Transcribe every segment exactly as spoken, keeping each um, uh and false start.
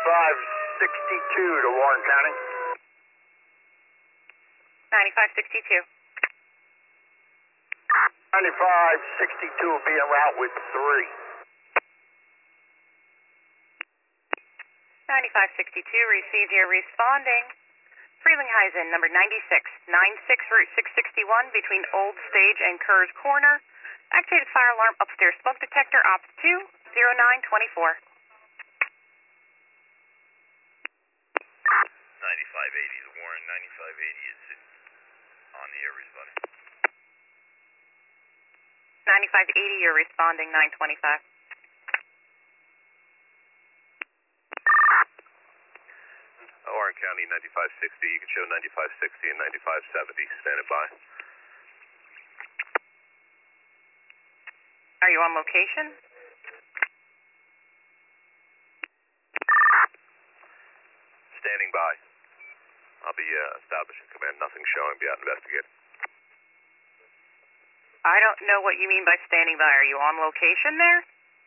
ninety-five sixty-two to Warren County. ninety-five sixty-two. ninety-five sixty-two will be en route with three. ninety-five sixty-two, received here, responding. Frelinghuysen, number ninety-six, ninety-six Route six sixty-one between Old Stage and Kerr's Corner. Activated fire alarm, upstairs smoke detector, ops two, zero nine twenty-four. ninety-five eighty to Warren, ninety-five eighty is on the air responding. ninety-five eighty, you're responding, nine twenty-five. Warren County, ninety-five sixty, you can show ninety-five sixty and ninety-five seventy, standing by. Are you on location? Standing by. I'll be uh, establishing command, nothing showing, be out investigating. I don't know what you mean by standing by. Are you on location there?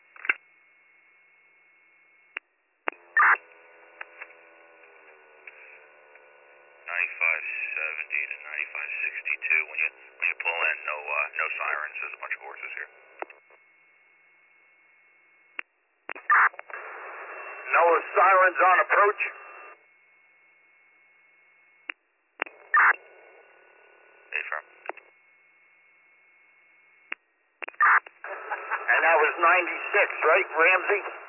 ninety-five seventy to ninety-five sixty-two. When you when you pull in, no uh, no sirens. There's a bunch of horses here. No sirens on approach. Affirm. And that was ninety-six, right, Ramsey?